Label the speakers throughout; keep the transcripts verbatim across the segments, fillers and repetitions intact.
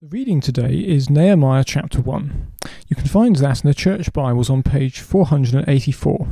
Speaker 1: The reading today is Nehemiah chapter one. You can find that in the Church Bibles on page four hundred eighty-four.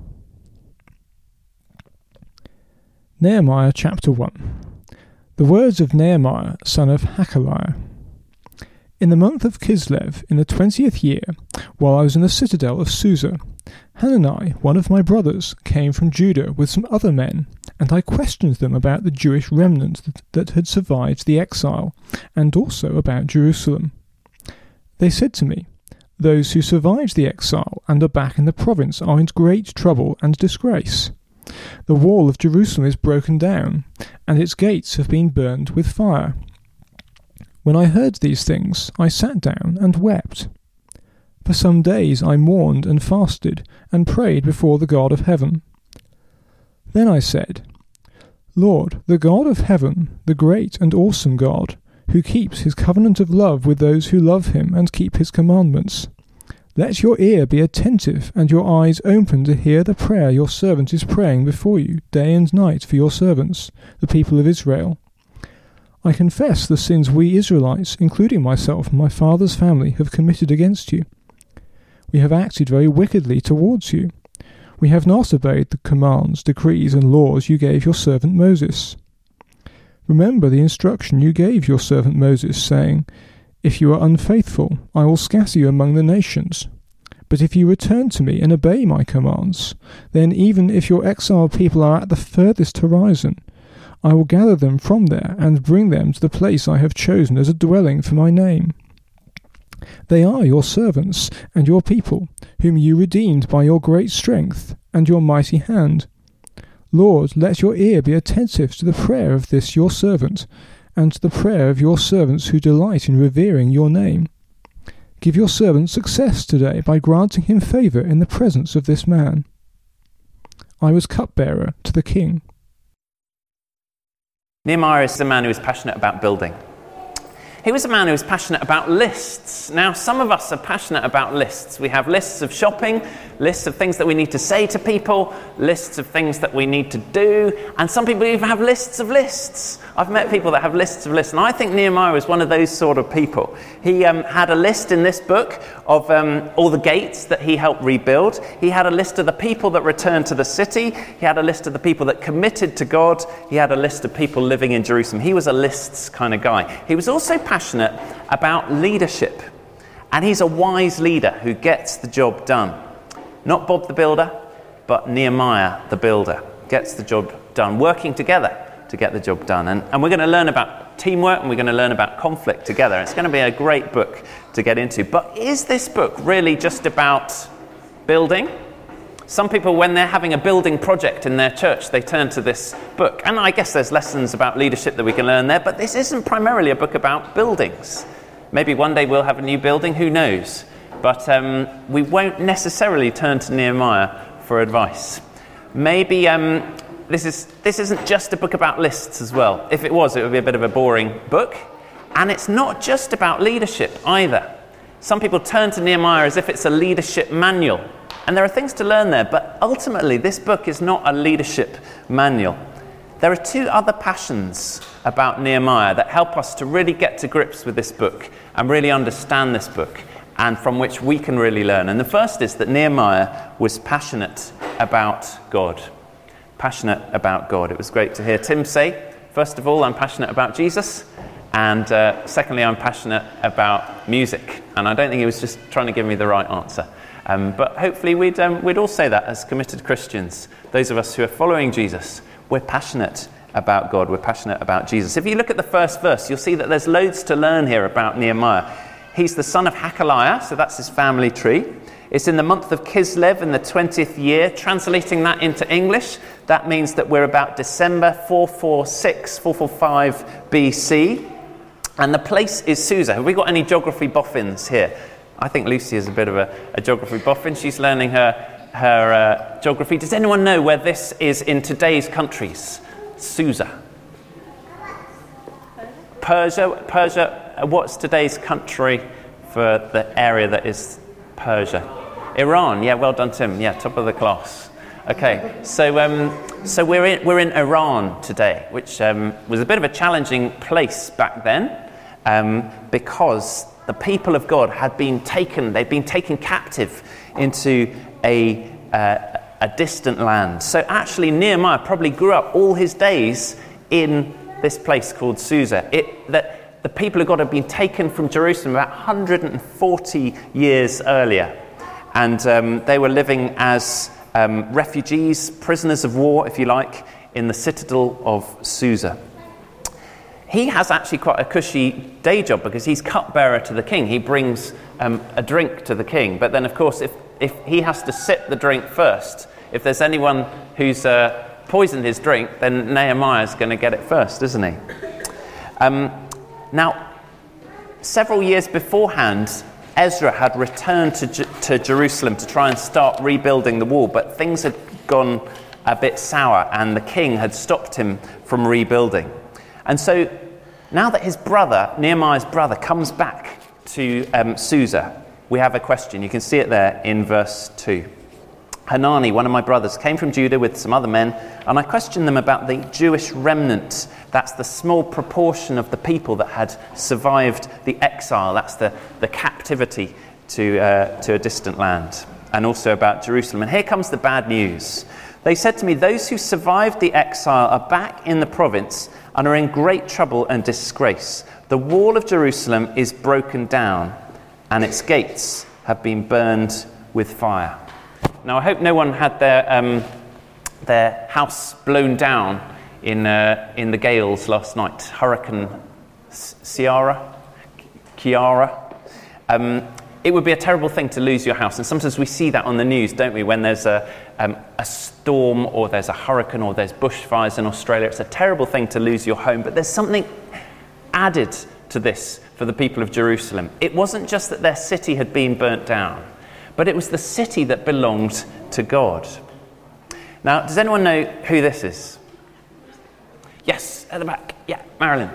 Speaker 1: Nehemiah chapter one. The words of Nehemiah, son of Hakaliah. In the month of Kislev, in the twentieth year, while I was in the citadel of Susa, Hanani, one of my brothers, came from Judah with some other men, and I questioned them about the Jewish remnant that, that had survived the exile, and also about Jerusalem. They said to me, "Those who survived the exile and are back in the province are in great trouble and disgrace. The wall of Jerusalem is broken down, and its gates have been burned with fire." When I heard these things, I sat down and wept. For some days I mourned and fasted, and prayed before the God of heaven. Then I said, "Lord, the God of heaven, the great and awesome God, who keeps his covenant of love with those who love him and keep his commandments, let your ear be attentive and your eyes open to hear the prayer your servant is praying before you day and night for your servants, the people of Israel. I confess the sins we Israelites, including myself and my father's family, have committed against you. We have acted very wickedly towards you. We have not obeyed the commands, decrees, and laws you gave your servant Moses. Remember the instruction you gave your servant Moses, saying, 'If you are unfaithful, I will scatter you among the nations. But if you return to me and obey my commands, then even if your exiled people are at the furthest horizon, I will gather them from there and bring them to the place I have chosen as a dwelling for my name. They are your servants and your people, whom you redeemed by your great strength and your mighty hand. Lord, let your ear be attentive to the prayer of this your servant, and to the prayer of your servants who delight in revering your name. Give your servant success today by granting him favour in the presence of this man." I was cupbearer to the king.
Speaker 2: Nehemiah is a man who is passionate about building. He was a man who was passionate about lists. Now, some of us are passionate about lists. We have lists of shopping, lists of things that we need to say to people, lists of things that we need to do, and some people even have lists of lists. I've met people that have lists of lists, and I think Nehemiah was one of those sort of people. He um, had a list in this book of um, all the gates that he helped rebuild. He had a list of the people that returned to the city. He had a list of the people that committed to God. He had a list of people living in Jerusalem. He was a lists kind of guy. He was also passionate about leadership, and he's a wise leader who gets the job done. Not Bob the Builder, but Nehemiah the Builder gets the job done, working together to get the job done. And, and we're going to learn about teamwork, and we're going to learn about conflict together. It's going to be a great book to get into. But is this book really just about building? Some people, when they're having a building project in their church, they turn to this book. And I guess there's lessons about leadership that we can learn there, but this isn't primarily a book about buildings. Maybe one day we'll have a new building, who knows? But um, we won't necessarily turn to Nehemiah for advice. Maybe um, this is this isn't just a book about lists as well. If it was, it would be a bit of a boring book. And it's not just about leadership either. Some people turn to Nehemiah as if it's a leadership manual. And there are things to learn there, but ultimately this book is not a leadership manual. There are two other passions about Nehemiah that help us to really get to grips with this book and really understand this book, and from which we can really learn. And the first is that Nehemiah was passionate about God. Passionate about God. It was great to hear Tim say, first of all, I'm passionate about Jesus, and uh, secondly, I'm passionate about music. And I don't think he was just trying to give me the right answer. Um, but hopefully we'd, um, we'd all say that as committed Christians. Those of us who are following Jesus, we're passionate about God. We're passionate about Jesus. If you look at the first verse, you'll see that there's loads to learn here about Nehemiah. He's the son of Hakaliah, so that's his family tree. It's in the month of Kislev in the twentieth year. Translating that into English, that means that we're about December four forty-six, four forty-five B C. And the place is Susa. Have we got any geography boffins here? I think Lucy is a bit of a, a geography boffin. She's learning her, her uh, geography. Does anyone know where this is in today's countries? Susa. Persia. Persia. What's today's country for the area that is Persia? Iran. Yeah, well done, Tim. Yeah, top of the class. Okay, so um, so we're in we're in Iran today, which um, was a bit of a challenging place back then. um, because the people of God had been taken, they'd been taken captive into a, uh, a distant land. So actually Nehemiah probably grew up all his days in this place called Susa. It, that the people of God had been taken from Jerusalem about one hundred forty years earlier. And um, they were living as um, refugees, prisoners of war, if you like, in the citadel of Susa. He has actually quite a cushy day job because he's cupbearer to the king. He brings um, a drink to the king. But then, of course, if, if he has to sip the drink first, if there's anyone who's uh, poisoned his drink, then Nehemiah's going to get it first, isn't he? Um, now, several years beforehand, Ezra had returned to, J- to Jerusalem to try and start rebuilding the wall, but things had gone a bit sour and the king had stopped him from rebuilding. And so now that his brother, Nehemiah's brother, comes back to um, Susa, we have a question. You can see it there in verse two. Hanani, one of my brothers, came from Judah with some other men, and I questioned them about the Jewish remnant. That's the small proportion of the people that had survived the exile. That's the, the captivity to, uh, to a distant land, and also about Jerusalem. And here comes the bad news. They said to me, those who survived the exile are back in the province and are in great trouble and disgrace. The wall of Jerusalem is broken down, and its gates have been burned with fire. Now, I hope no one had their um, their house blown down in uh, in the gales last night. Hurricane Ciara, Kiara. Um, it would be a terrible thing to lose your house, and sometimes we see that on the news, don't we? When there's a um, a storm, or there's a hurricane, or there's bushfires in Australia, it's a terrible thing to lose your home. But there's something added to this for the people of Jerusalem. It wasn't just that their city had been burnt down, but it was the city that belonged to God. Now, does anyone know who this is? Yes, at the back. Yeah, Marilyn.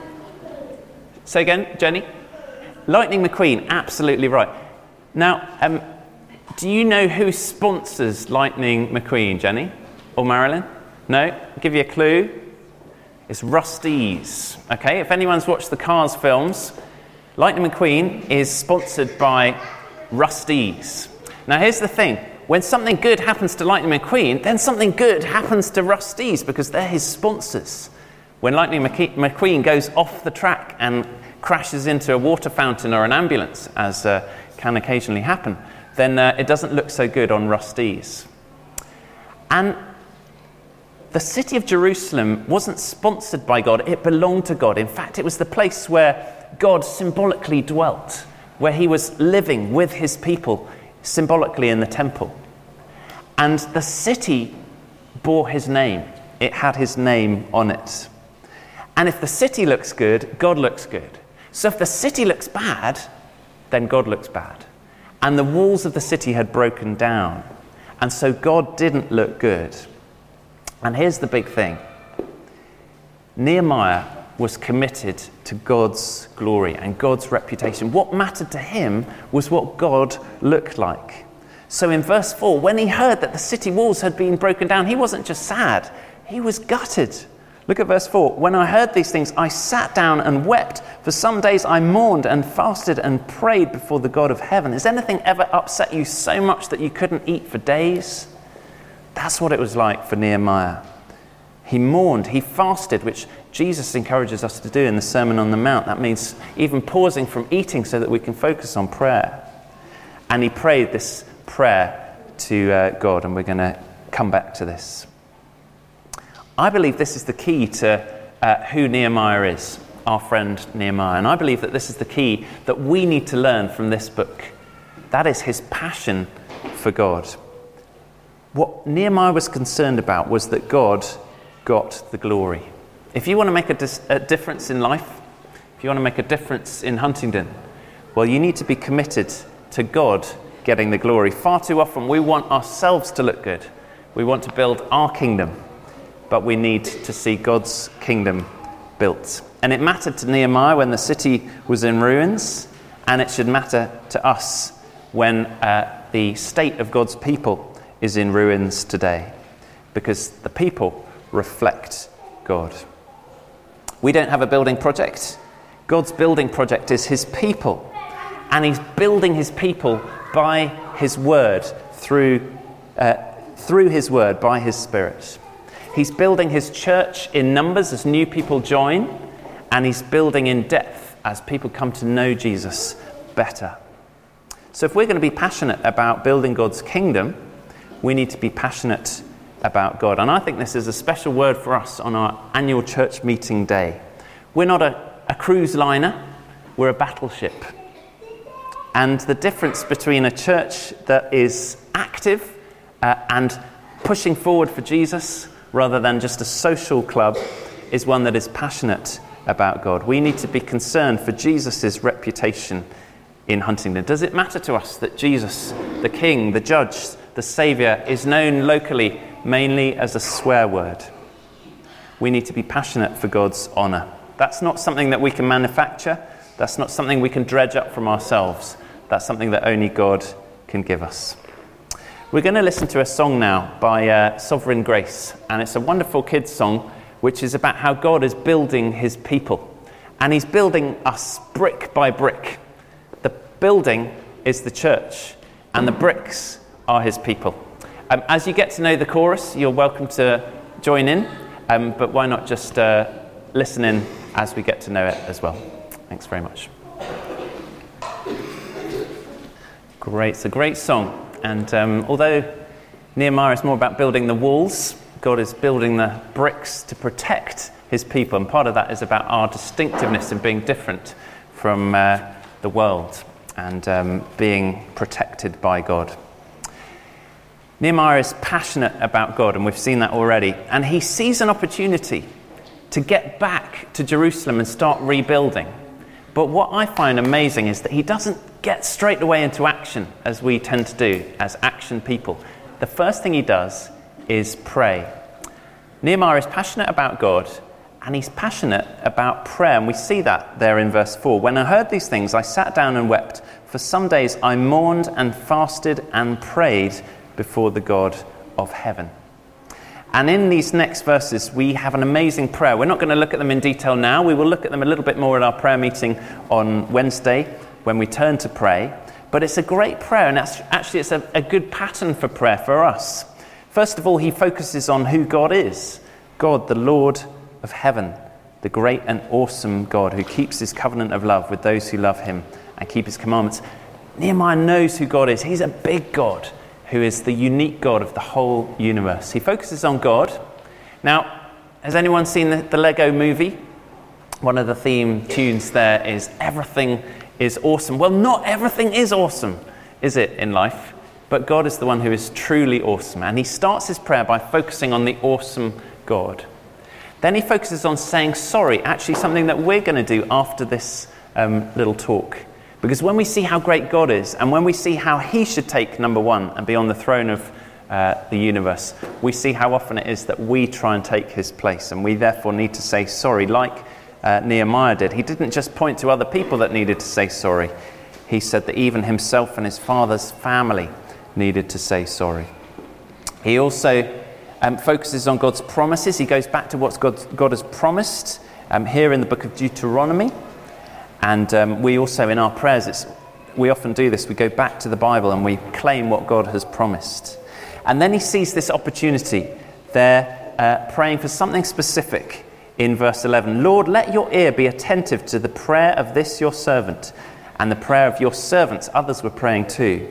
Speaker 2: Say again, Jenny? Lightning McQueen, absolutely right. Now, um, do you know who sponsors Lightning McQueen, Jenny? Or Marilyn? No? I'll give you a clue. It's Rust-eze. Okay, if anyone's watched the Cars films, Lightning McQueen is sponsored by Rust-eze. Now here's the thing, when something good happens to Lightning McQueen, then something good happens to Rust-eze because they're his sponsors. When Lightning McQueen goes off the track and crashes into a water fountain or an ambulance, as uh, can occasionally happen, then uh, it doesn't look so good on Rust-eze. And the city of Jerusalem wasn't sponsored by God, it belonged to God. In fact, it was the place where God symbolically dwelt, where he was living with his people, symbolically in the temple. And the city bore his name. It had his name on it. And if the city looks good, God looks good. So if the city looks bad, then God looks bad. And the walls of the city had broken down. And so God didn't look good. And here's the big thing. Nehemiah was committed to God's glory and God's reputation. What mattered to him was what God looked like. So in verse four, when he heard that the city walls had been broken down, he wasn't just sad, he was gutted. Look at verse four. When I heard these things, I sat down and wept. For some days I mourned and fasted and prayed before the God of heaven. Has anything ever upset you so much that you couldn't eat for days? That's what it was like for Nehemiah. He mourned, he fasted, which Jesus encourages us to do in the Sermon on the Mount. That means even pausing from eating so that we can focus on prayer. And he prayed this prayer to uh, God, and we're going to come back to this. I believe this is the key to uh, who Nehemiah is, our friend Nehemiah. And I believe that this is the key that we need to learn from this book. That is his passion for God. What Nehemiah was concerned about was that God got the glory. If you want to make a, dis- a difference in life, if you want to make a difference in Huntingdon, well, you need to be committed to God getting the glory. Far too often we want ourselves to look good. We want to build our kingdom, but we need to see God's kingdom built. And it mattered to Nehemiah when the city was in ruins, and it should matter to us when uh, the state of God's people is in ruins today, because the people reflect God. We don't have a building project God's building project is his people, and he's building his people by his word, through, uh, through his word, by his Spirit. He's building his church in numbers as new people join, and he's building in depth as people come to know Jesus better. So if we're going to be passionate about building God's kingdom, we need to be passionate about God. And I think this is a special word for us on our annual church meeting day. We're not a, a cruise liner, we're a battleship. And the difference between a church that is active uh, and pushing forward for Jesus rather than just a social club is one that is passionate about God. We need to be concerned for Jesus' reputation in Huntingdon. Does it matter to us that Jesus, the King, the Judge, the Saviour, is known locally mainly as a swear word? We need to be passionate for God's honour. That's not something that we can manufacture. That's not something we can dredge up from ourselves. That's something that only God can give us. We're going to listen to a song now by uh, Sovereign Grace, and it's a wonderful kids' song which is about how God is building his people, and he's building us brick by brick. The building is the church, and the bricks are his people. Um, as you get to know the chorus, you're welcome to join in, um, but why not just uh, listen in as we get to know it as well. Thanks very much. Great, it's a great song, and um, although Nehemiah is more about building the walls, God is building the bricks to protect his people, and part of that is about our distinctiveness and being different from uh, the world and um, being protected by God. Nehemiah is passionate about God, and we've seen that already, and he sees an opportunity to get back to Jerusalem and start rebuilding. But what I find amazing is that he doesn't get straight away into action, as we tend to do as action people. The first thing he does is pray. Nehemiah is passionate about God, and he's passionate about prayer, and we see that there in verse four. When I heard these things, I sat down and wept. For some days I mourned and fasted and prayed before the God of heaven. And in these next verses, we have an amazing prayer. We're not going to look at them in detail now. We will look at them a little bit more at our prayer meeting on Wednesday when we turn to pray. But it's a great prayer, and actually it's a, a good pattern for prayer for us. First of all, he focuses on who God is. God, the Lord of heaven, the great and awesome God who keeps his covenant of love with those who love him and keep his commandments. Nehemiah knows who God is. He's a big God who is the unique God of the whole universe. He focuses on God. Now, has anyone seen the, the Lego movie? One of the theme tunes there is everything is awesome. Well, not everything is awesome, is it, in life? But God is the one who is truly awesome. And he starts his prayer by focusing on the awesome God. Then he focuses on saying sorry, actually something that we're going to do after this um, little talk. Because when we see how great God is, and when we see how he should take number one and be on the throne of uh, the universe, we see how often it is that we try and take his place. And we therefore need to say sorry, like uh, Nehemiah did. He didn't just point to other people that needed to say sorry. He said that even himself and his father's family needed to say sorry. He also um, focuses on God's promises. He goes back to what God, God has promised um, here in the book of Deuteronomy. And um, we also, in our prayers, it's, we often do this. We go back to the Bible and we claim what God has promised. And then he sees this opportunity there, uh, praying for something specific in verse eleven. Lord, let your ear be attentive to the prayer of this your servant and the prayer of your servants. Others were praying too,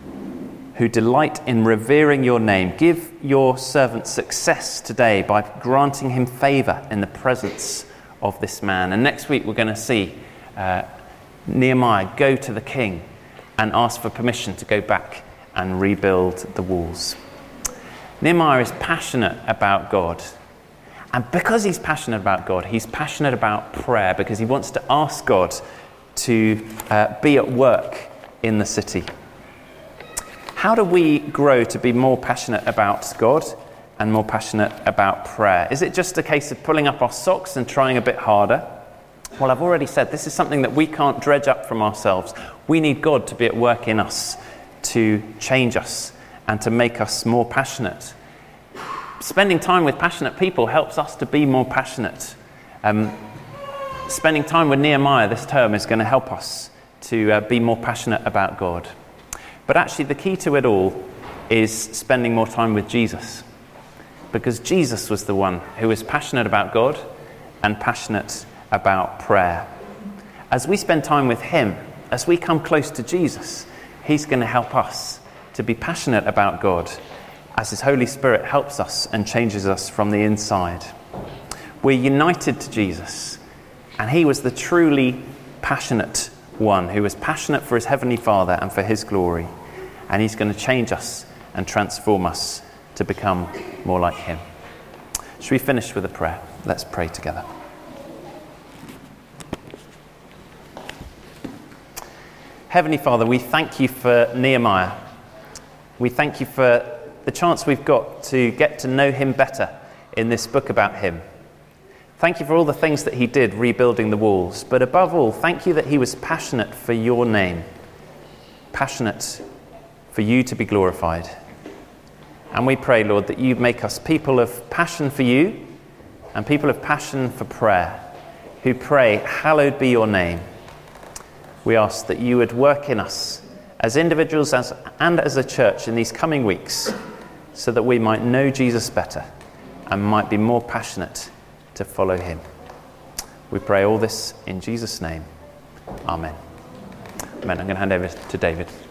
Speaker 2: who delight in revering your name. Give your servant success today by granting him favour in the presence of this man. And next week we're going to see uh, Nehemiah go to the king and ask for permission to go back and rebuild the walls. Nehemiah is passionate about God. And because he's passionate about God, he's passionate about prayer, because he wants to ask God to uh, be at work in the city. How do we grow to be more passionate about God and more passionate about prayer? Is it just a case of pulling up our socks and trying a bit harder? Well, I've already said this is something that we can't dredge up from ourselves. We need God to be at work in us to change us and to make us more passionate. Spending time with passionate people helps us to be more passionate. Um, spending time with Nehemiah this term is going to help us to uh, be more passionate about God. But actually the key to it all is spending more time with Jesus, because Jesus was the one who was passionate about God and passionate about prayer. As we spend time with him, as we come close to Jesus, he's going to help us to be passionate about God as his Holy Spirit helps us and changes us from the inside. We're united to Jesus, and he was the truly passionate one who was passionate for his Heavenly Father and for his glory, and he's going to change us and transform us to become more like him. Should we finish with a prayer? Let's pray together. Heavenly Father, we thank you for Nehemiah. We thank you for the chance we've got to get to know him better in this book about him. Thank you for all the things that he did rebuilding the walls, but above all, thank you that he was passionate for your name, passionate for you to be glorified. And we pray, Lord, that you make us people of passion for you and people of passion for prayer, who pray, hallowed be your name. We ask that you would work in us as individuals as, and as a church in these coming weeks, so that we might know Jesus better and might be more passionate to follow him. We pray all this in Jesus' name. Amen. Amen. I'm going to hand over to David.